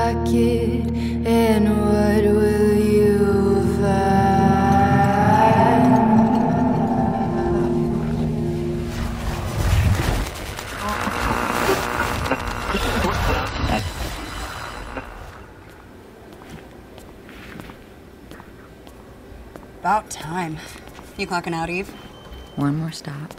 pocket, and what will you find? About time. You clocking out, Eve? One more stop.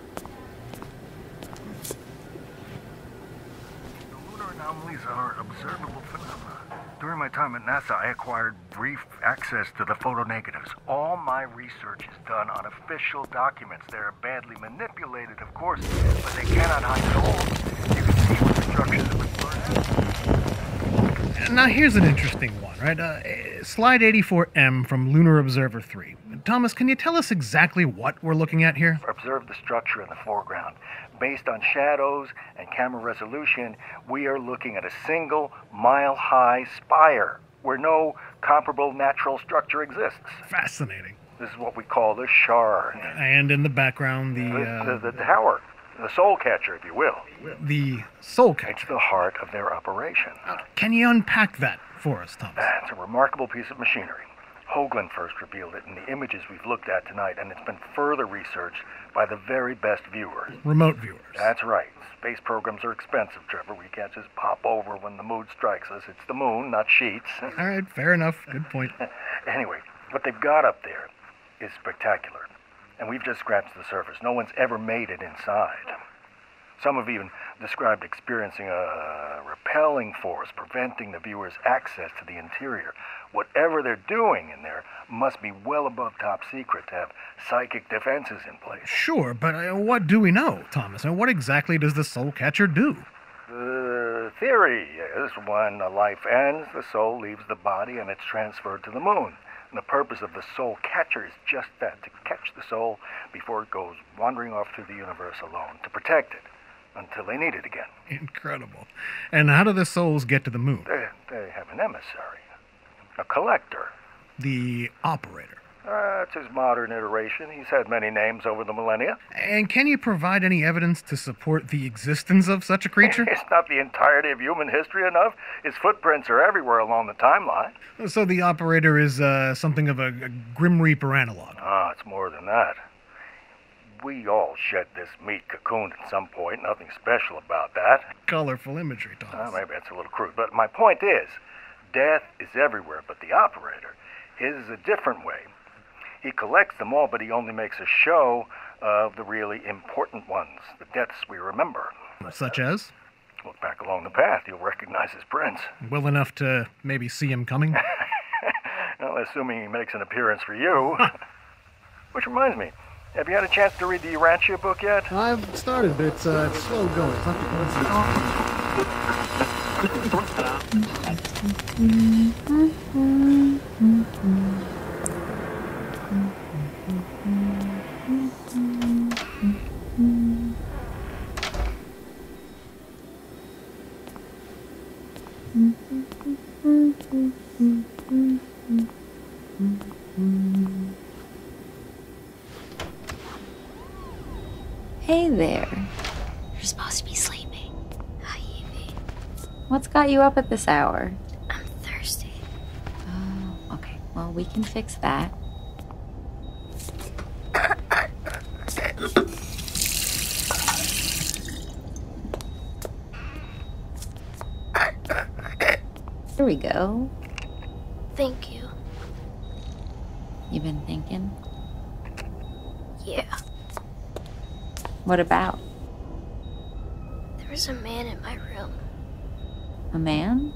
Lunar anomalies are observable phenomena. During my time at NASA, I acquired brief access to the photonegatives. All my research is done on official documents. They are badly manipulated, of course, but they cannot hide gold. You can see what the structures of the Now here's an interesting one, right? Slide 84M from Lunar Observer 3. Thomas, can you tell us exactly what we're looking at here? Observe the structure in the foreground. Based on shadows and camera resolution, we are looking at a single mile-high spire where no comparable natural structure exists. Fascinating. This is what we call the shard. And in the background, The tower. The soul catcher, if you will. the soul catcher. It's the heart of their operation. Can you unpack that for us, Thomas? It's a remarkable piece of machinery. Hoagland first revealed it in the images we've looked at tonight, and it's been further researched by the very best viewers. Remote viewers. That's right. Space programs are expensive, Trevor. We can't just pop over when the mood strikes us. It's the moon, not sheets. All right, fair enough. Good point. Anyway, what they've got up there is spectacular. And we've just scratched the surface. No one's ever made it inside. Some have even described experiencing a repelling force preventing the viewer's access to the interior. Whatever they're doing in there must be well above top secret to have psychic defenses in place. Sure, but what do we know, Thomas? And what exactly does the soul catcher do? The theory is when a life ends, the soul leaves the body and it's transferred to the moon. And the purpose of the soul catcher is just that, to catch the soul before it goes wandering off through the universe alone, to protect it until they need it again. Incredible. And how do the souls get to the moon? They have an emissary, a collector. The operator. That's his modern iteration. He's had many names over the millennia. And can you provide any evidence to support the existence of such a creature? It's not the entirety of human history enough. His footprints are everywhere along the timeline. So the operator is something of a Grim Reaper analog. It's more than that. We all shed this meat cocoon at some point. Nothing special about that. Colorful imagery, Thomas. Maybe that's a little crude. But my point is, death is everywhere, but the operator, his is a different way. He collects them all, but he only makes a show of the really important ones, the deaths we remember. Such as? Look back along the path, you'll recognize his prints. Well enough to maybe see him coming? Well, assuming he makes an appearance for you. Which reminds me, have you had a chance to read the Urantia book yet? I've started, but it's slow going. It's not Hey there. You're supposed to be sleeping. Hi, Evie. What's got you up at this hour? I'm thirsty. Oh, okay. Well, we can fix that. Here we go. Thank you. You been thinking? Yeah. What about? There was a man in my room. A man?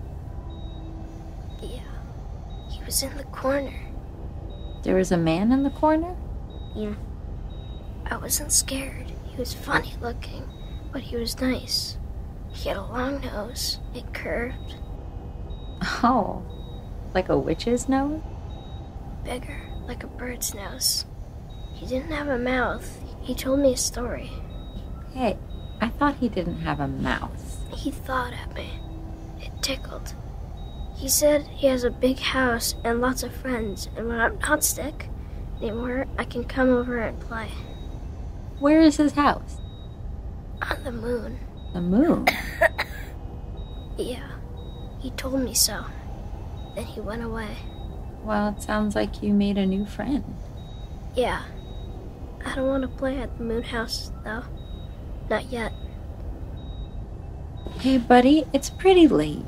Yeah. He was in the corner. There was a man in the corner? Yeah. I wasn't scared. He was funny looking, but he was nice. He had a long nose. It curved. Oh, like a witch's nose? Bigger, like a bird's nose. He didn't have a mouth. He told me a story. Hey, I thought he didn't have a mouth. He thought at me. It tickled. He said he has a big house and lots of friends, and when I'm not sick anymore, I can come over and play. Where is his house? On the moon. The moon? Yeah. He told me so. Then he went away. Well, it sounds like you made a new friend. Yeah. I don't want to play at the moon house, though. Not yet. Hey, buddy, it's pretty late.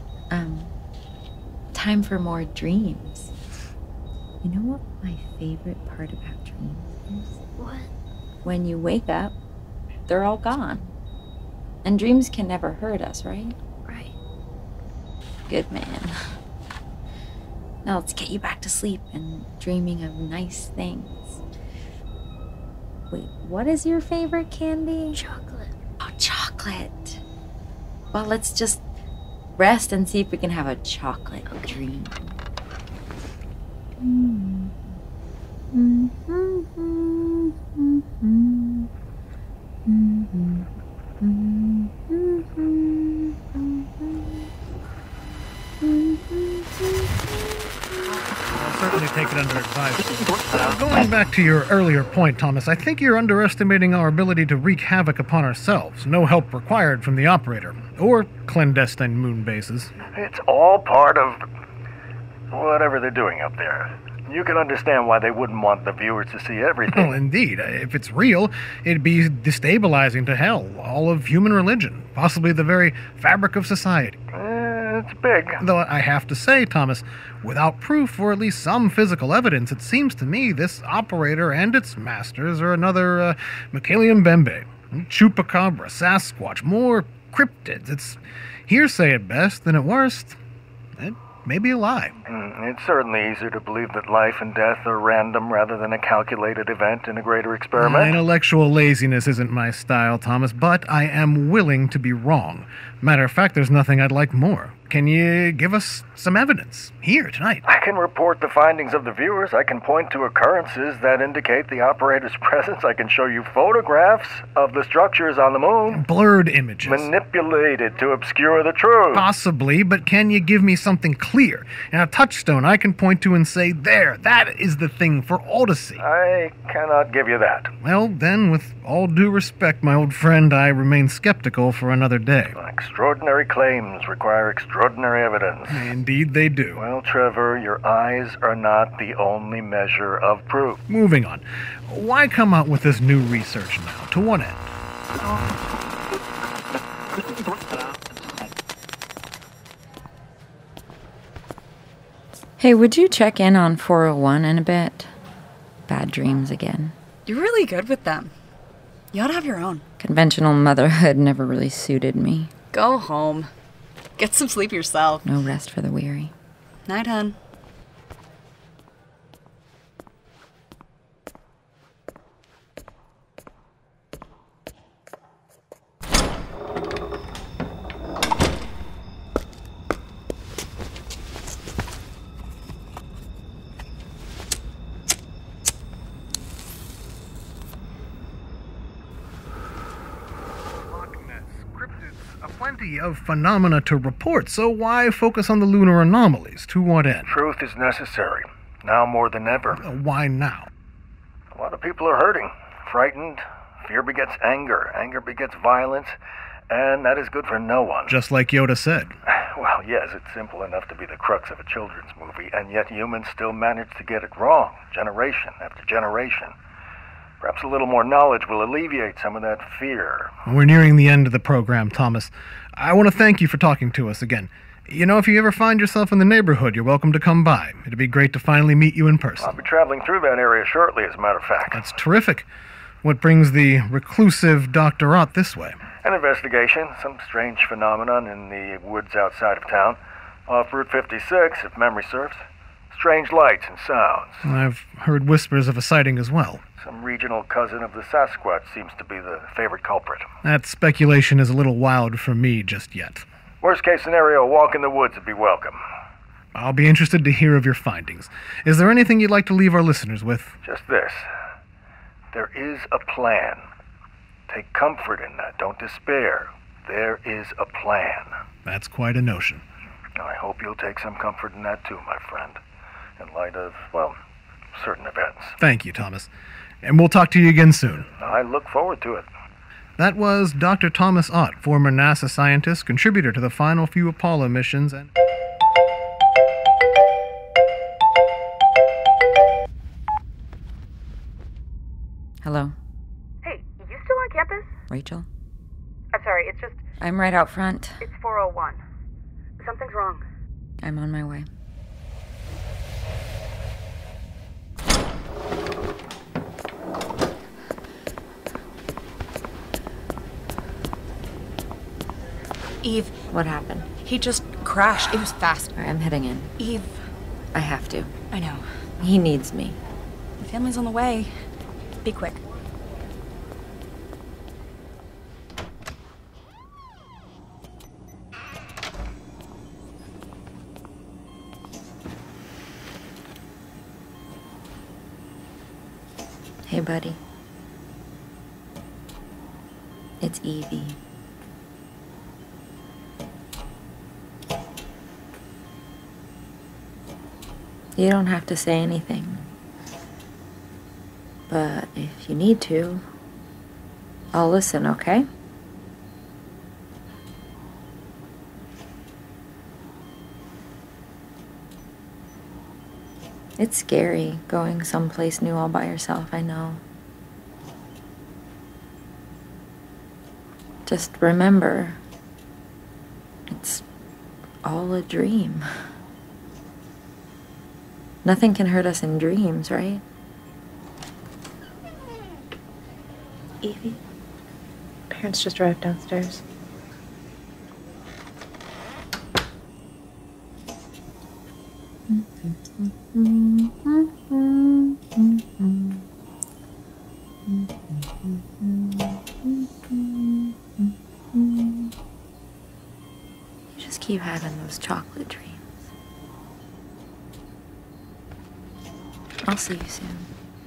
Time for more dreams. You know what my favorite part about dreams is? What? When you wake up, they're all gone. And dreams can never hurt us, right? Right. Good man. Now let's get you back to sleep and dreaming of nice things. Wait, what is your favorite candy? Chocolate. Oh, chocolate. Well, let's just rest and see if we can have a chocolate dream. I'll certainly take it under advisement. Going back to your earlier point, Thomas, I think you're underestimating our ability to wreak havoc upon ourselves. No help required from the operator, or clandestine moon bases. It's all part of whatever they're doing up there. You can understand why they wouldn't want the viewers to see everything. Oh, indeed. If it's real, it'd be destabilizing to hell, all of human religion, possibly the very fabric of society. It's big. Though I have to say, Thomas, without proof or at least some physical evidence, it seems to me this operator and its masters are another Michaeli Mbembe, Chupacabra, Sasquatch, more cryptids. It's hearsay at best, and at worst, it may be a lie. It's certainly easier to believe that life and death are random rather than a calculated event in a greater experiment. Intellectual laziness isn't my style, Thomas, but I am willing to be wrong. Matter of fact, there's nothing I'd like more. Can you give us some evidence here tonight? I can report the findings of the viewers. I can point to occurrences that indicate the operator's presence. I can show you photographs of the structures on the moon. Blurred images. Manipulated to obscure the truth. Possibly, but can you give me something clear and a touchstone I can point to and say, there, that is the thing for all to see? I cannot give you that. Well, then, with all due respect, my old friend, I remain skeptical for another day. Extraordinary claims require extraordinary evidence. Indeed they do. Well, Trevor, your eyes are not the only measure of proof. Moving on. Why come out with this new research now? To what end? Hey, would you check in on 401 in a bit? Bad dreams again. You're really good with them. You ought to have your own. Conventional motherhood never really suited me. Go home. Get some sleep yourself. No rest for the weary. Night, hun. Plenty of phenomena to report, so why focus on the lunar anomalies? To what end? Truth is necessary, now more than ever. Why now? A lot of people are hurting, frightened. Fear begets anger, anger begets violence, and that is good for no one. Just like Yoda said. Well, yes, it's simple enough to be the crux of a children's movie, and yet humans still manage to get it wrong, generation after generation. Perhaps a little more knowledge will alleviate some of that fear. We're nearing the end of the program, Thomas. I want to thank you for talking to us again. You know, if you ever find yourself in the neighborhood, you're welcome to come by. It'd be great to finally meet you in person. I'll be traveling through that area shortly, as a matter of fact. That's terrific. What brings the reclusive Dr. Ott this way? An investigation, some strange phenomenon in the woods outside of town. Off Route 56, if memory serves. Strange lights and sounds. I've heard whispers of a sighting as well. Some regional cousin of the Sasquatch seems to be the favorite culprit. That speculation is a little wild for me just yet. Worst case scenario, a walk in the woods would be welcome. I'll be interested to hear of your findings. Is there anything you'd like to leave our listeners with? Just this. There is a plan. Take comfort in that. Don't despair. There is a plan. That's quite a notion. I hope you'll take some comfort in that too, my friend. In light of, well, certain events. Thank you, Thomas. And we'll talk to you again soon. I look forward to it. That was Dr. Thomas Ott, former NASA scientist, contributor to the final few Apollo missions, and... Hello? Hey, you still on campus? Rachel? I'm sorry, it's just... I'm right out front. It's 4:01. Something's wrong. I'm on my way. Eve, What happened? he just crashed. It was fast. All right, I'm heading in. Eve, I have to. I know. He needs me. The family's on the way. Be quick. Hey, buddy. It's Evie. You don't have to say anything. But if you need to, I'll listen, okay? It's scary going someplace new all by yourself, I know. Just remember, it's all a dream. Nothing can hurt us in dreams, right? Evie, parents just arrived downstairs. You just keep having those chocolate dreams. I'll see you soon.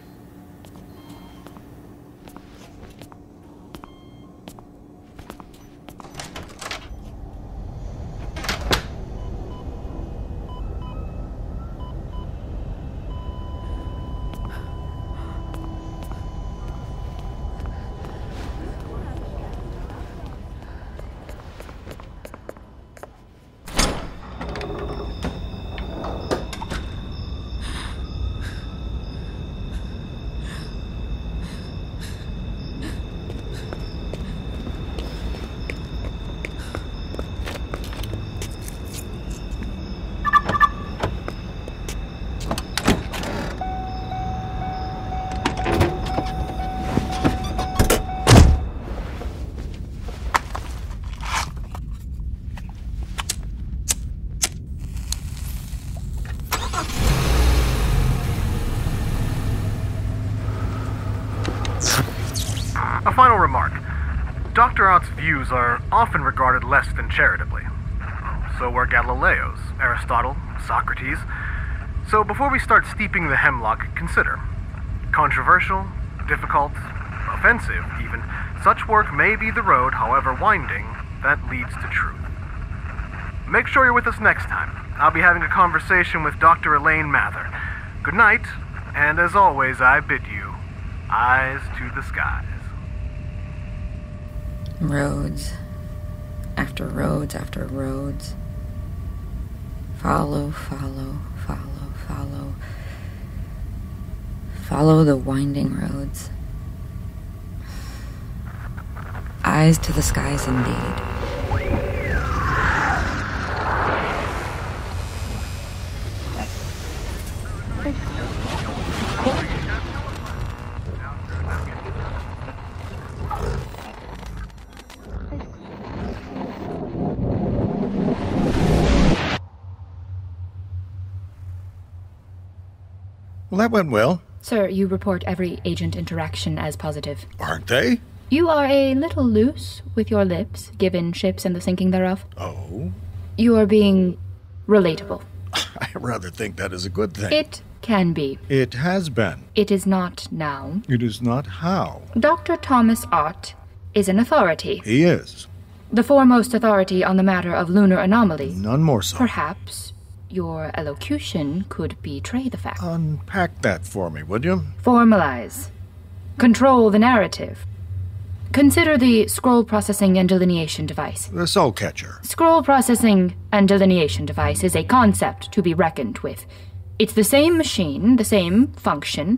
A final remark. Dr. Ott's views are often regarded less than charitably. So were Galileo's, Aristotle, Socrates. So before we start steeping the hemlock, consider. Controversial, difficult, offensive even, such work may be the road, however winding, that leads to truth. Make sure you're with us next time. I'll be having a conversation with Dr. Elaine Mather. Good night, and as always, I bid you, eyes to the skies. Roads after roads after roads. Follow, follow, follow, follow. Follow the winding roads. Eyes to the skies indeed. Well, that went well. Sir, you report every agent interaction as positive. Aren't they? You are a little loose with your lips, given ships and the sinking thereof. Oh? You are being relatable. I rather think that is a good thing. It can be. It has been. It is not now. It is not how. Dr. Thomas Ott is an authority. He is. The foremost authority on the matter of lunar anomaly. None more so. Perhaps your elocution could betray the fact. Unpack that for me, would you? Formalize. Control the narrative. Consider the scroll processing and delineation device. The soul catcher. Scroll processing and delineation device is a concept to be reckoned with. It's the same machine, the same function,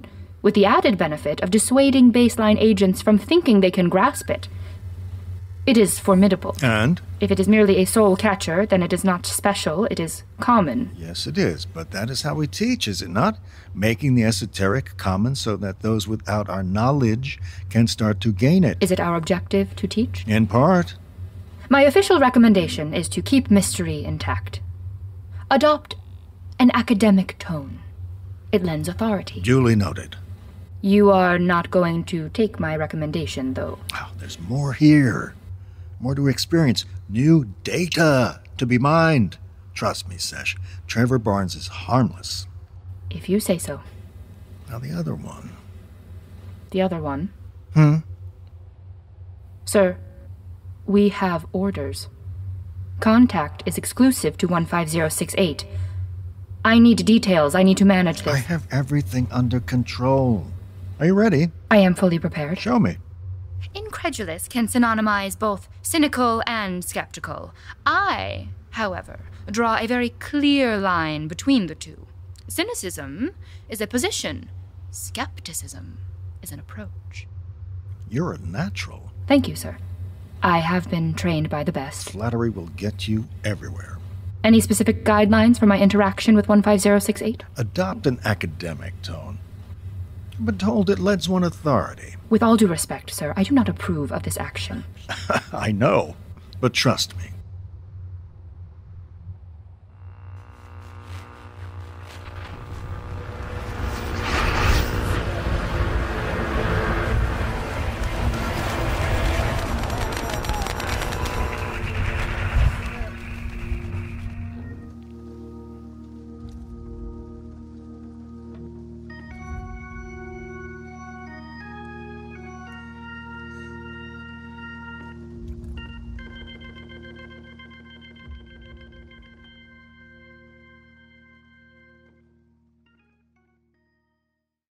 with the added benefit of dissuading baseline agents from thinking they can grasp it. It is formidable. And? If it is merely a soul catcher, then it is not special, it is common. Yes, it is, but that is how we teach, is it not? Making the esoteric common so that those without our knowledge can start to gain it. Is it our objective to teach? In part. My official recommendation is to keep mystery intact. Adopt an academic tone. It lends authority. Duly noted. You are not going to take my recommendation, though. Oh, there's more here. More to experience. New data to be mined. Trust me, Sesh. Trevor Barnes is harmless. If you say so. Now the other one. The other one? Hmm? Sir, we have orders. Contact is exclusive to 15068. I need details. I need to manage this. I have everything under control. Are you ready? I am fully prepared. Show me. Incredulous can synonymize both cynical and skeptical. I, however, draw a very clear line between the two. Cynicism is a position. Skepticism is an approach. You're a natural. Thank you, sir. I have been trained by the best. Flattery will get you everywhere. Any specific guidelines for my interaction with 15068? Adopt an academic tone. I've been told it lends one authority. With all due respect, sir, I do not approve of this action. I know, but trust me.